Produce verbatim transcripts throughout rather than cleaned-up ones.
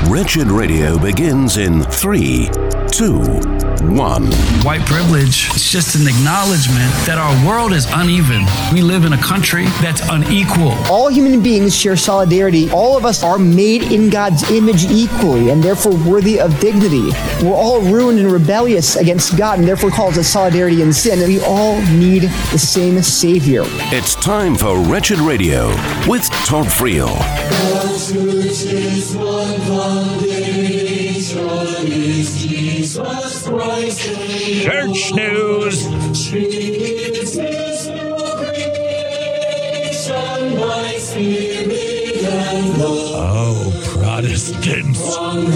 Wretched Radio begins in three, two, one. White privilege is just an acknowledgement that our world is uneven. We live in a country that's unequal. All human beings share solidarity. All of us are made in God's image equally and therefore worthy of dignity. We're all ruined and rebellious against God and therefore calls us solidarity in sin. And we all need the same Savior. It's time for Wretched Radio with Todd Friel. Church news. Oh, Protestants.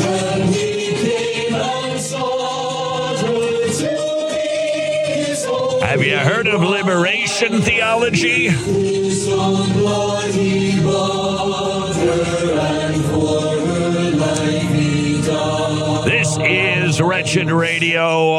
Have you heard of liberation theology? This is Wretched Radio.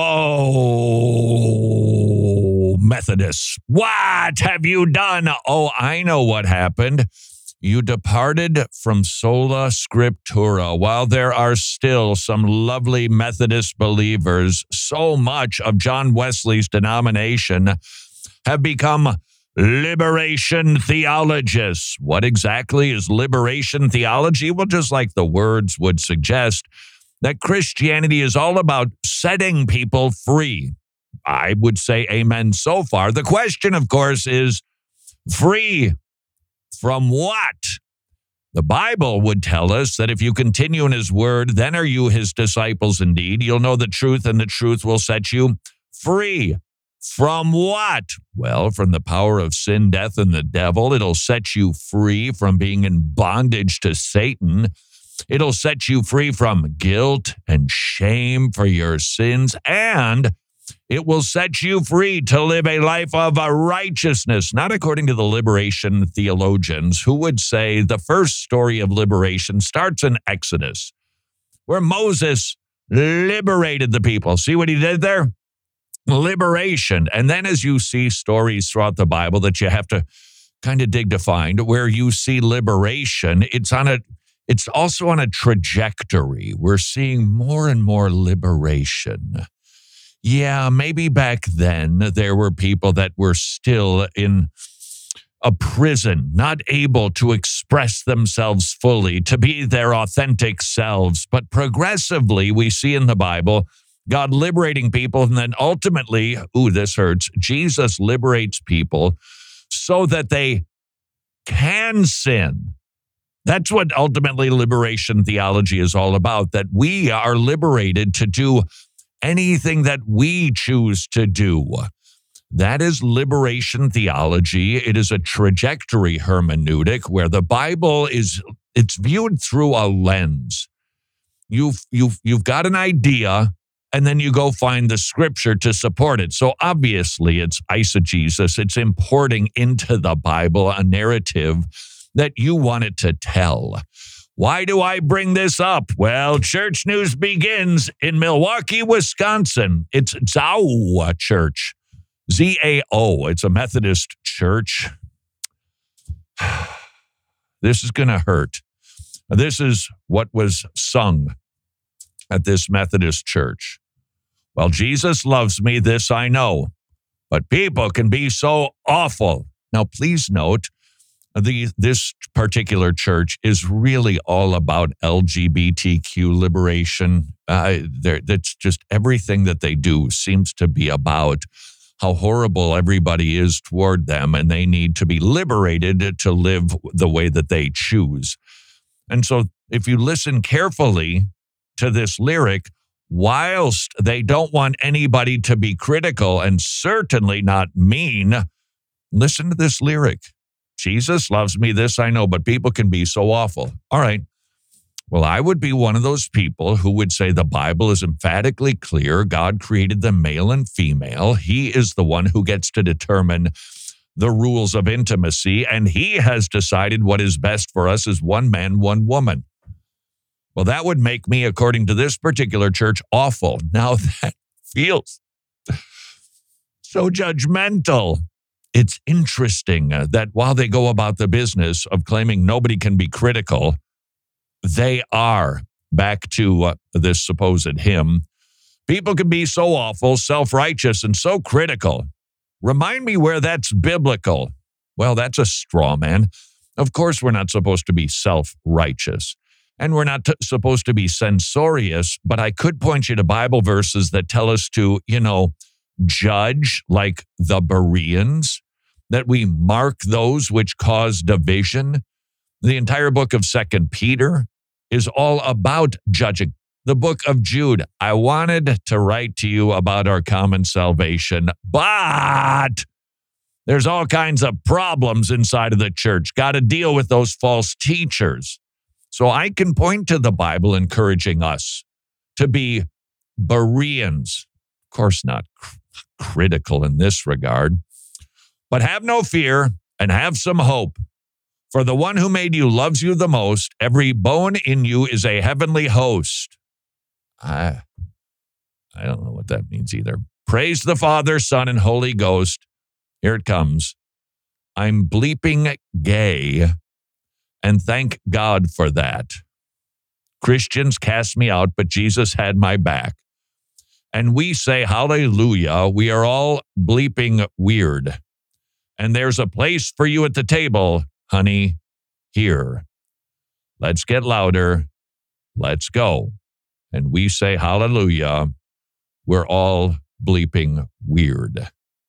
Oh, Methodists. What have you done? Oh, I know what happened. You departed from sola scriptura. While there are still some lovely Methodist believers, so much of John Wesley's denomination have become liberation theologists. What exactly is liberation theology? Well, just like the words would suggest, that Christianity is all about setting people free. I would say amen so far. The question, of course, is free from what? The Bible would tell us that if you continue in his word, then are you his disciples indeed. You'll know the truth, and the truth will set you free. From what? Well, from the power of sin, death, and the devil. It'll set you free from being in bondage to Satan. It'll set you free from guilt and shame for your sins, and it will set you free to live a life of righteousness, not according to the liberation theologians, who would say the first story of liberation starts in Exodus, where Moses liberated the people. See what he did there? Liberation. And then as you see stories throughout the Bible that you have to kind of dig to find, where you see liberation, it's on a It's also on a trajectory. We're seeing more and more liberation. Yeah, maybe back then there were people that were still in a prison, not able to express themselves fully, to be their authentic selves. But progressively, we see in the Bible, God liberating people, and then ultimately, ooh, this hurts, Jesus liberates people so that they can sin. That's what ultimately liberation theology is all about, that we are liberated to do anything that we choose to do. That is liberation theology. It is a trajectory hermeneutic where the Bible is, it's viewed through a lens. You've, you've, you've got an idea, and then you go find the scripture to support it. So obviously it's eisegesis. It's importing into the Bible a narrative that you wanted to tell. Why do I bring this up? Well, church news begins in Milwaukee, Wisconsin. It's Zao Church, Z A O. It's a Methodist church. This is going to hurt. This is what was sung at this Methodist church. Well, Jesus loves me, this I know, but people can be so awful. Now, please note, The, this particular church is really all about L G B T Q liberation. Uh, that's just everything that they do seems to be about how horrible everybody is toward them, and they need to be liberated to live the way that they choose. And so if you listen carefully to this lyric, whilst they don't want anybody to be critical and certainly not mean, listen to this lyric. Jesus loves me, this I know, but people can be so awful. All right. Well, I would be one of those people who would say the Bible is emphatically clear. God created them male and female. He is the one who gets to determine the rules of intimacy, and he has decided what is best for us is one man, one woman. Well, that would make me, according to this particular church, awful. Now that feels so judgmental. It's interesting that while they go about the business of claiming nobody can be critical, they are. back to uh, this supposed hymn. People can be so awful, self-righteous, and so critical. Remind me where that's biblical. Well, that's a straw man. Of course, we're not supposed to be self-righteous. And we're not t- supposed to be censorious, but I could point you to Bible verses that tell us to, you know, judge like the Bereans, that we mark those which cause division. The entire book of Second Peter is all about judging. The book of Jude, I wanted to write to you about our common salvation, but there's all kinds of problems inside of the church. Got to deal with those false teachers. So I can point to the Bible encouraging us to be Bereans. Of course, not cr- critical in this regard, but have no fear and have some hope. For the one who made you loves you the most. Every bone in you is a heavenly host. I, I don't know what that means either. Praise the Father, Son, and Holy Ghost. Here it comes. I'm bleeping gay. And thank God for that. Christians cast me out, but Jesus had my back. And we say, hallelujah, we are all bleeping weird. And there's a place for you at the table, honey, here. Let's get louder. Let's go. And we say, hallelujah, we're all bleeping weird.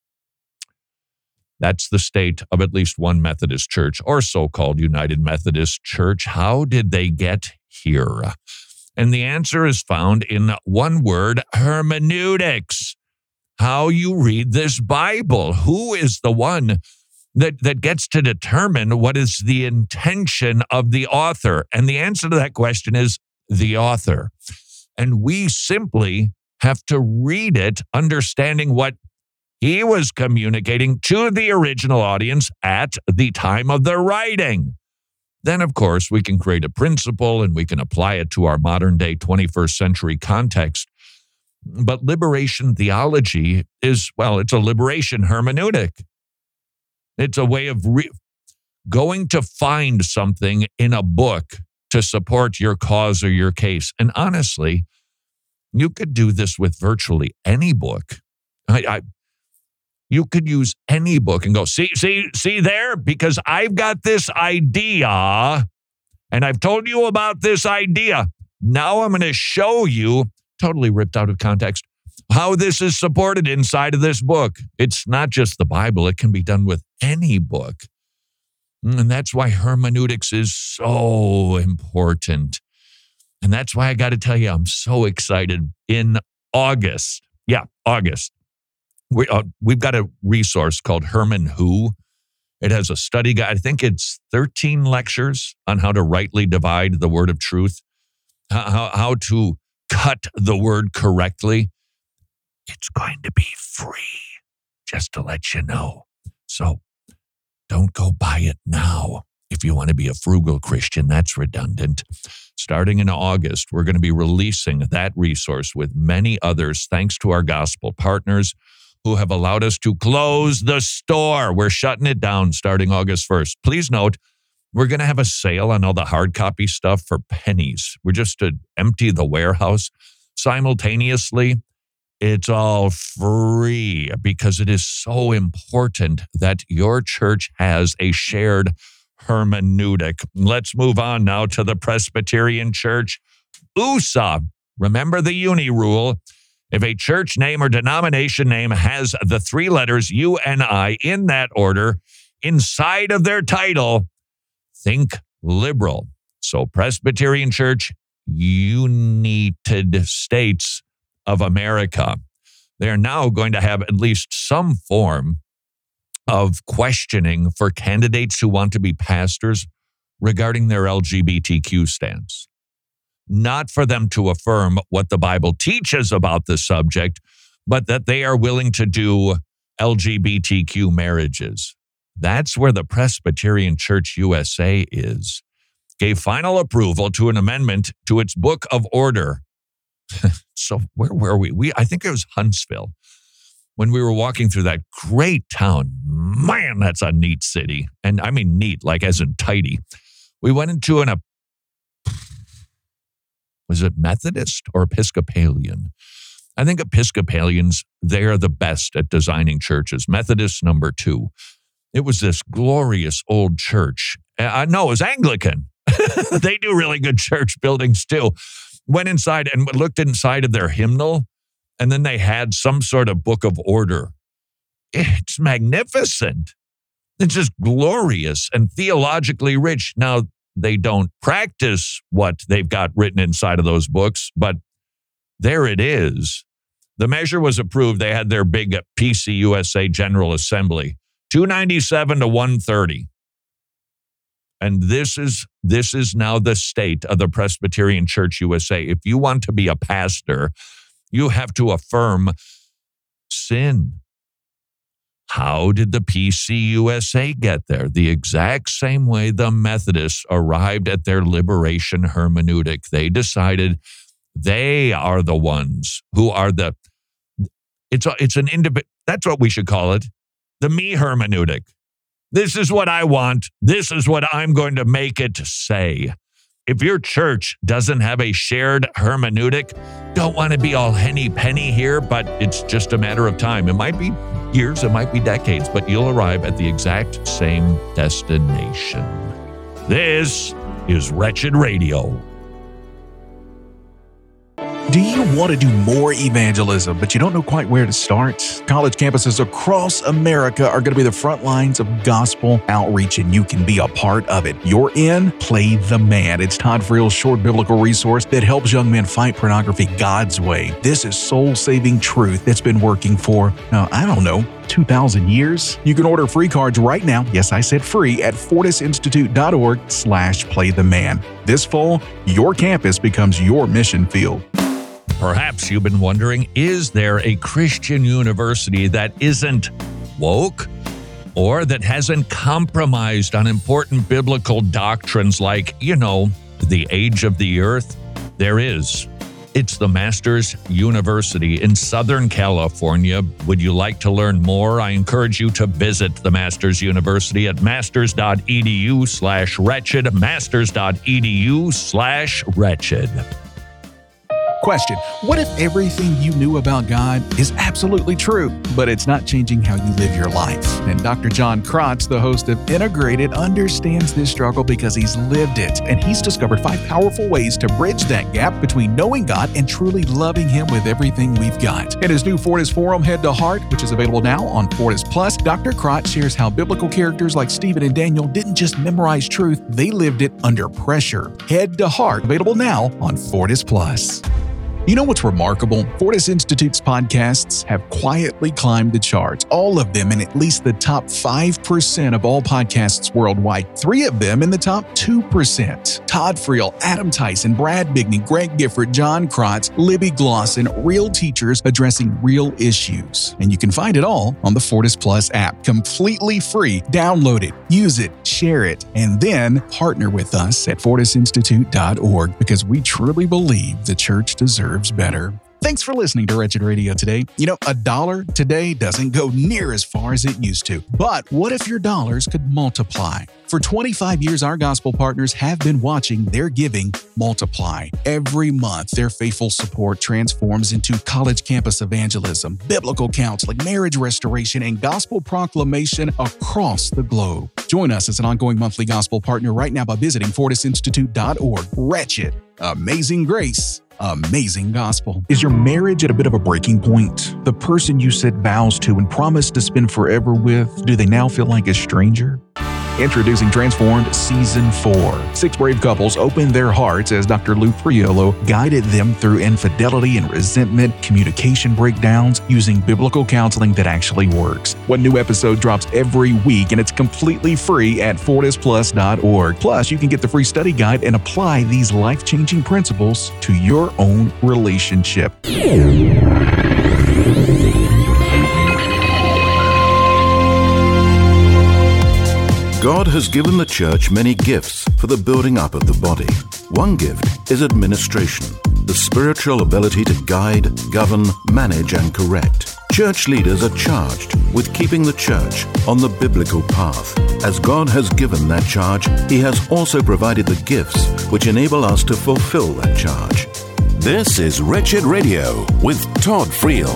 That's the state of at least one Methodist church or so-called United Methodist Church. How did they get here? And the answer is found in one word, hermeneutics. How you read this Bible. Who is the one that, that gets to determine what is the intention of the author? And the answer to that question is the author. And we simply have to read it, understanding what he was communicating to the original audience at the time of the writing. Then, of course, we can create a principle and we can apply it to our modern day twenty-first century context. But liberation theology is, well, it's a liberation hermeneutic. It's a way of re- going to find something in a book to support your cause or your case. And honestly, you could do this with virtually any book. I, I You could use any book and go, see, see, see there? Because I've got this idea, and I've told you about this idea. Now I'm going to show you, totally ripped out of context, how this is supported inside of this book. It's not just the Bible. It can be done with any book. And that's why hermeneutics is so important. And that's why I got to tell you, I'm so excited. In August, yeah, August, We, uh, we've got a resource called Herman Who. It has a study guide. I think it's thirteen lectures on how to rightly divide the word of truth, how, how to cut the word correctly. It's going to be free, just to let you know. So don't go buy it now. If you want to be a frugal Christian, that's redundant. Starting in August, we're going to be releasing that resource with many others, thanks to our gospel partners who have allowed us to close the store. We're shutting it down starting August first. Please note, we're going to have a sale on all the hard copy stuff for pennies. We're just to empty the warehouse. Simultaneously, it's all free because it is so important that your church has a shared hermeneutic. Let's move on now to the Presbyterian Church. U S A. Remember the uni rule. If a church name or denomination name has the three letters U N I in that order inside of their title, think liberal. So Presbyterian Church, United States of America. They're now going to have at least some form of questioning for candidates who want to be pastors regarding their L G B T Q stance. Not for them to affirm what the Bible teaches about the subject, but that they are willing to do L G B T Q marriages. That's where the Presbyterian Church U S A is. Gave final approval to an amendment to its Book of Order. So where were we? We I think it was Huntsville. When we were walking through that great town. Man, that's a neat city. And I mean neat, like as in tidy. We went into an Was it Methodist or Episcopalian? I think Episcopalians, they're the best at designing churches. Methodist, number two. It was this glorious old church. Uh, no, it was Anglican. They do really good church buildings too. Went inside and looked inside of their hymnal, and then they had some sort of book of order. It's magnificent. It's just glorious and theologically rich. Now, they don't practice what they've got written inside of those books, but there it is. The measure was approved. They had their big P C U S A General Assembly, two ninety-seven to one thirty. And this is this is now the state of the Presbyterian Church U S A. If you want to be a pastor, you have to affirm sin. How did the P C U S A get there? The exact same way the Methodists arrived at their liberation hermeneutic. They decided they are the ones who are the, it's a, it's an individual, that's what we should call it, the me hermeneutic. This is what I want. This is what I'm going to make it say. If your church doesn't have a shared hermeneutic, don't want to be all henny penny here, but it's just a matter of time. It might be years, it might be decades, but you'll arrive at the exact same destination. This is Wretched Radio. Do you want to do more evangelism, but you don't know quite where to start? College campuses across America are going to be the front lines of gospel outreach, and you can be a part of it. You're in Play the Man. It's Todd Friel's short biblical resource that helps young men fight pornography God's way. This is soul-saving truth that's been working for, uh, I don't know, two thousand years. You can order free cards right now. Yes, I said free at fortisinstitute.org slash play the man. This fall, your campus becomes your mission field. Perhaps you've been wondering, is there a Christian university that isn't woke or that hasn't compromised on important biblical doctrines like, you know, the age of the earth? There is. It's the Masters University in Southern California. Would you like to learn more? I encourage you to visit the Masters University at masters.edu slash wretched, masters.edu slash wretched. Question: what if everything you knew about God is absolutely true, but it's not changing how you live your life? And Doctor John Krotz, the host of Integrated, understands this struggle because he's lived it, and he's discovered five powerful ways to bridge that gap between knowing God and truly loving Him with everything we've got. In his new Fortis Forum, Head to Heart, which is available now on Fortis Plus, Doctor Krotz shares how biblical characters like Stephen and Daniel didn't just memorize truth, they lived it under pressure. Head to Heart, available now on Fortis Plus. You know what's remarkable? Fortis Institute's podcasts have quietly climbed the charts, all of them in at least the top five percent of all podcasts worldwide, three of them in the top two percent. Todd Friel, Adam Tyson, Brad Bigney, Greg Gifford, John Krotz, Libby Glosson, real teachers addressing real issues. And you can find it all on the Fortis Plus app, completely free. Download it, use it, share it, and then partner with us at fortis institute dot org because we truly believe the church deserves better. Thanks for listening to Wretched Radio today. You know, a dollar today doesn't go near as far as it used to. But what if your dollars could multiply? For twenty-five years, our gospel partners have been watching their giving multiply. Every month, their faithful support transforms into college campus evangelism, biblical counseling, marriage restoration, and gospel proclamation across the globe. Join us as an ongoing monthly gospel partner right now by visiting fortis institute dot org. Wretched, amazing grace, amazing gospel. Is your marriage at a bit of a breaking point? The person you said vows to and promised to spend forever with, do they now feel like a stranger? Introducing Transformed Season four. Six brave couples opened their hearts as Doctor Lou Priolo guided them through infidelity and resentment, communication breakdowns, using biblical counseling that actually works. One new episode drops every week, and it's completely free at fortis plus dot org. Plus, you can get the free study guide and apply these life-changing principles to your own relationship. God has given the church many gifts for the building up of the body. One gift is administration, the spiritual ability to guide, govern, manage, and correct. Church leaders are charged with keeping the church on the biblical path. As God has given that charge, He has also provided the gifts which enable us to fulfill that charge. This is Wretched Radio with Todd Friel.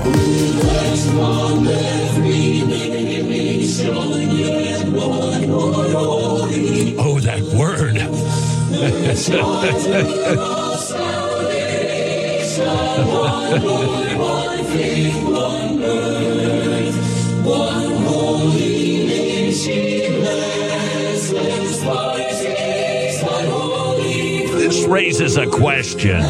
Oh, that word. This raises a question.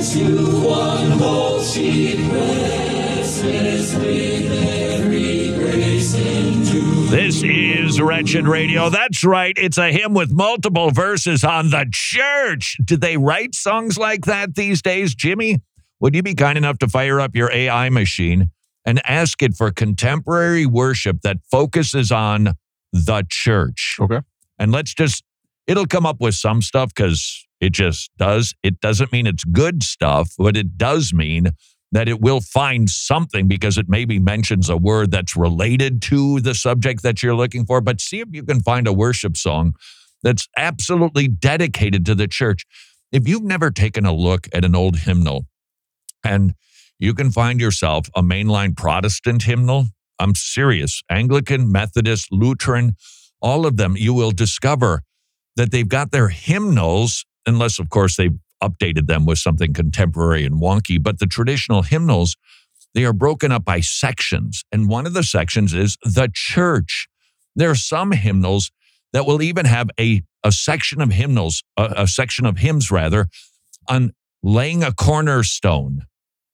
This is Wretched Radio. That's right. It's a hymn with multiple verses on the church. Do they write songs like that these days, Jimmy? Would you be kind enough to fire up your A I machine and ask it for contemporary worship that focuses on the church? Okay. And let's just, it'll come up with some stuff because it just does. It doesn't mean it's good stuff, but it does mean that it will find something because it maybe mentions a word that's related to the subject that you're looking for. But see if you can find a worship song that's absolutely dedicated to the church. If you've never taken a look at an old hymnal and you can find yourself a mainline Protestant hymnal, I'm serious, Anglican, Methodist, Lutheran, all of them, you will discover that they've got their hymnals, unless, of course, they've updated them with something contemporary and wonky. But the traditional hymnals, they are broken up by sections. And one of the sections is the church. There are some hymnals that will even have a, a section of hymnals, a, a section of hymns, rather, on laying a cornerstone.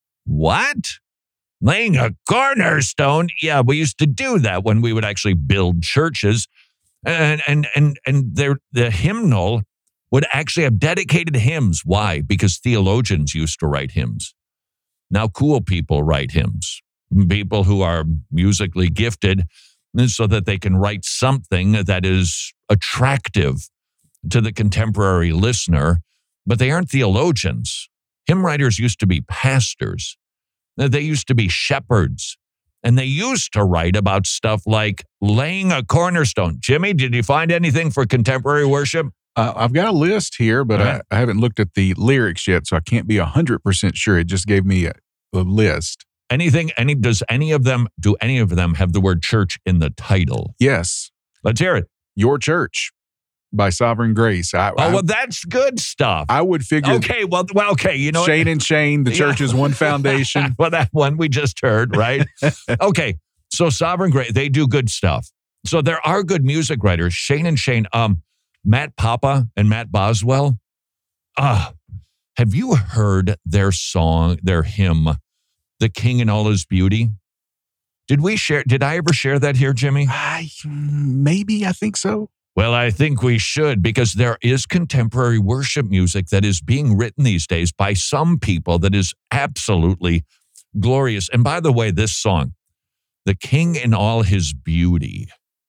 What? Laying a cornerstone? Yeah, we used to do that when we would actually build churches. And and and and there, the hymnal would actually have dedicated hymns. Why? Because theologians used to write hymns. Now cool people write hymns. People who are musically gifted so that they can write something that is attractive to the contemporary listener, but they aren't theologians. Hymn writers used to be pastors. They used to be shepherds. And they used to write about stuff like laying a cornerstone. Jimmy, did you find anything for contemporary worship? Uh, I've got a list here, but Right. I, I haven't looked at the lyrics yet, so I can't be one hundred percent sure. It just gave me a, a list. Anything, any, does any of them, do any of them have the word church in the title? Yes. Let's hear it. Your Church by Sovereign Grace. I, Oh, I, well, that's good stuff. I would figure Okay, well, well, okay, you know. Shane and Shane, the Yeah. church is one foundation. Well, that one we just heard, right? Okay, so Sovereign Grace, they do good stuff. So there are good music writers. Shane and Shane, um, Matt Papa and Matt Boswell. Ah, have you heard their song, their hymn, "The King in All His Beauty"? Did we share? Did I ever share that here, Jimmy? I, maybe, I think so. Well, I think we should, because there is contemporary worship music that is being written these days by some people that is absolutely glorious. And by the way, this song, "The King in All His Beauty."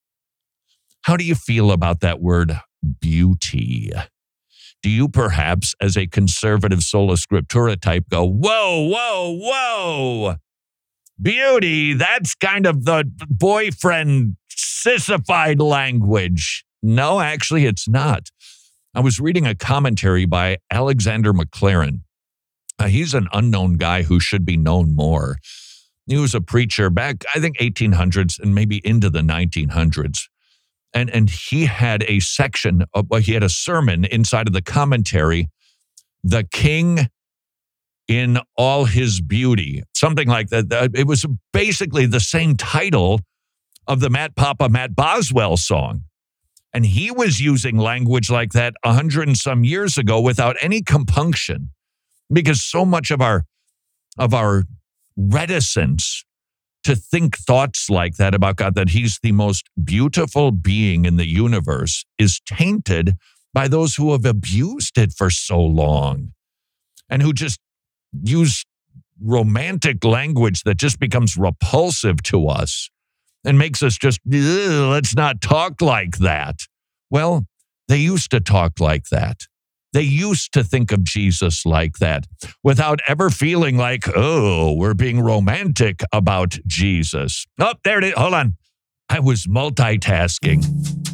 How do you feel about that word beauty? Do you perhaps, as a conservative sola scriptura type, go, whoa, whoa, whoa, beauty, that's kind of the boyfriend sissified language? No, actually, it's not. I was reading a commentary by Alexander McLaren. Uh, he's an unknown guy who should be known more. He was a preacher back, I think, eighteen hundreds and maybe into the nineteen hundreds. And, and he had a section, of, well, he had a sermon inside of the commentary, "The King in All His Beauty," something like that. It was basically the same title of the Matt Papa, Matt Boswell song. And he was using language like that a hundred and some years ago without any compunction, because so much of our of our reticence to think thoughts like that about God, that he's the most beautiful being in the universe, is tainted by those who have abused it for so long and who just use romantic language that just becomes repulsive to us and makes us just, let's not talk like that. Well, they used to talk like that. They used to think of Jesus like that without ever feeling like, oh, we're being romantic about Jesus. Oh, there it is. Hold on. I was multitasking.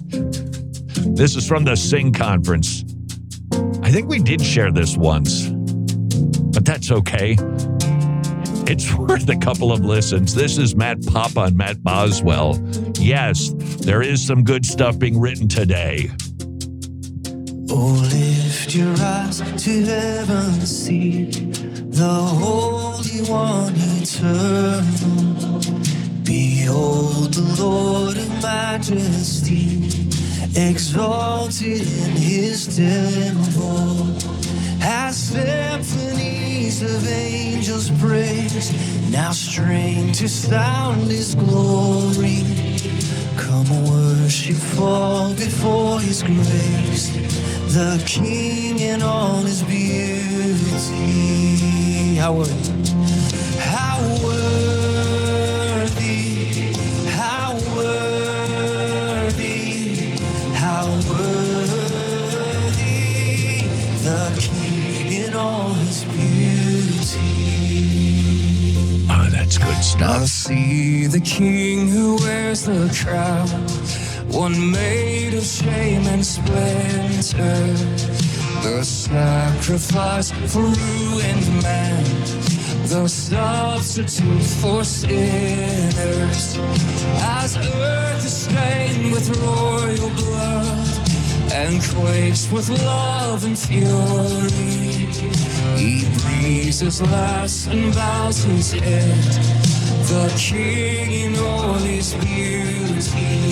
This is from the Sing Conference. I think we did share this once. But that's okay. It's worth a couple of listens. This is Matt Papa and Matt Boswell. Yes, there is some good stuff being written today. Oh, lift your eyes to heaven, see the Holy One eternal. Behold the Lord in majesty, exalted in his temple. As symphonies of angels praise, now strain to sound his glory. Come worship, fall before his grace, the King in all his beauty. How worthy, how worthy, how worthy, how worthy, the King in all his beauty. Oh, that's good I stuff. see the King who wears the crown, one made of shame and splendor, the sacrifice for ruined man, the substitute for sinners. As earth is stained with royal blood and quakes with love and fury, he breathes his last and bows his head, the King in all his beauty.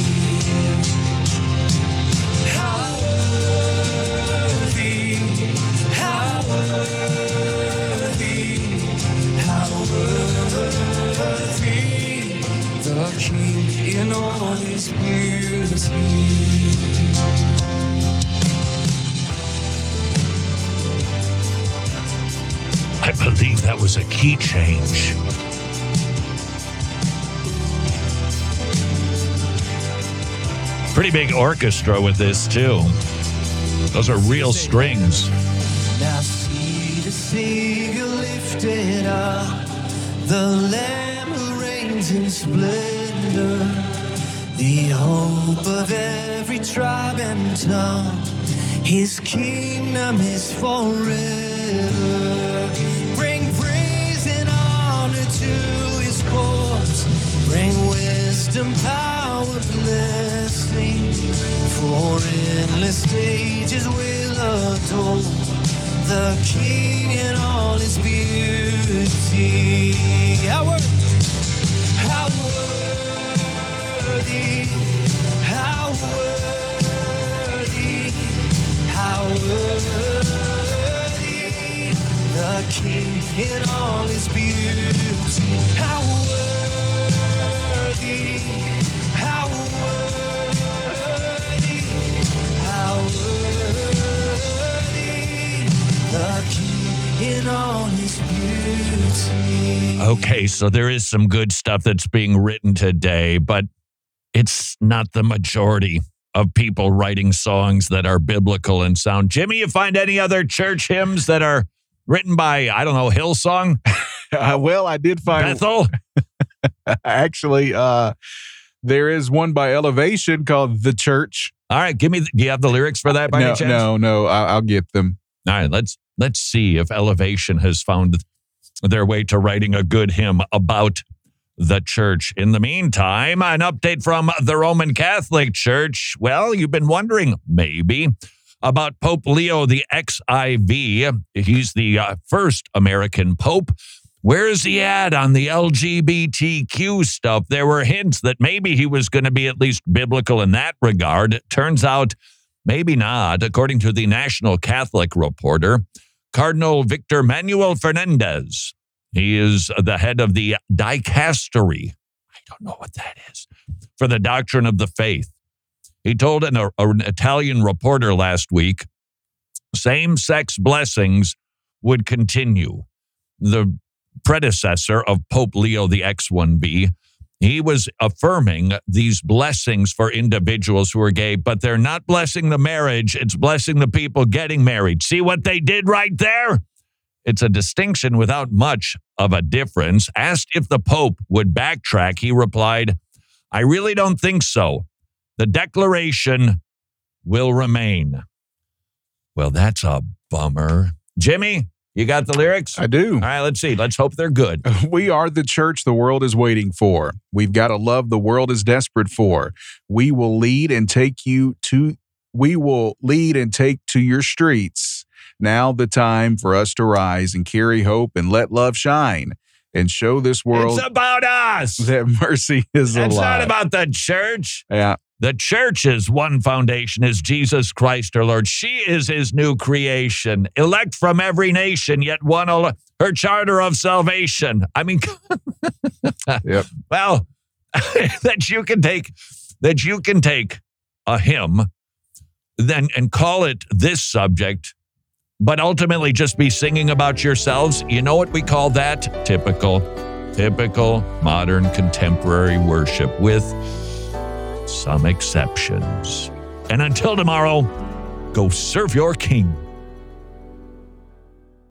How worthy, how worthy, how worthy, the King in all his beauty. I believe that was a key change. Pretty big orchestra with this, too. Those are real strings. Now see the Savior lifted up, the Lamb who reigns in splendor, the hope of every tribe and tongue. His kingdom is forever. Bring praise and honor to his courts. Bring wisdom, power, blessing. For endless ages will adore the King in all his beauty. How worthy, how worthy, how worthy, how worthy, the King in all his beauty. How worthy, how worthy, how worthy, the King in all his beauty. Okay, so there is some good stuff that's being written today, but it's not the majority of people writing songs that are biblical and sound. Jimmy, you find any other church hymns that are written by, I don't know, Hillsong? Uh, well, I did find Bethel? actually uh, there is one by Elevation called The Church. All right, give me, do you have the lyrics for that by no, any chance? no, no, I'll, I'll get them. All right, let's let's see if Elevation has found their way to writing a good hymn about the church. In the meantime, an update from the Roman Catholic Church. Well, you've been wondering, maybe, about Pope Leo the X I V. He's the uh, first American pope. Where is he at on the L G B T Q stuff? There were hints that maybe he was going to be at least biblical in that regard. Turns out, maybe not. According to the National Catholic Reporter, Cardinal Victor Manuel Fernandez, he is the head of the dicastery. I don't know what that is. For the doctrine of the faith. He told an, a, an Italian reporter last week, same-sex blessings would continue. The predecessor of Pope Leo the X one B, he was affirming these blessings for individuals who are gay, but they're not blessing the marriage. It's blessing the people getting married. See what they did right there? It's a distinction without much of a difference. Asked if the Pope would backtrack, he replied, I really don't think so. The declaration will remain. Well, that's a bummer. Jimmy, You got the lyrics? I do. All right, let's see. Let's hope they're good. We are the church the world is waiting for. We've got a love the world is desperate for. We will lead and take you to, we will lead and take to your streets. Now the time for us to rise and carry hope and let love shine and show this world It's about us. that mercy is It's alive. not about the church. Yeah. The church's one foundation is Jesus Christ, our Lord. She is his new creation, elect from every nation, yet one, al- her charter of salvation. I mean, Yep. well, that you can take, that you can take a hymn then and call it this subject, but ultimately just be singing about yourselves. You know what we call that? Typical, typical modern contemporary worship with some exceptions. And until tomorrow, go serve your king.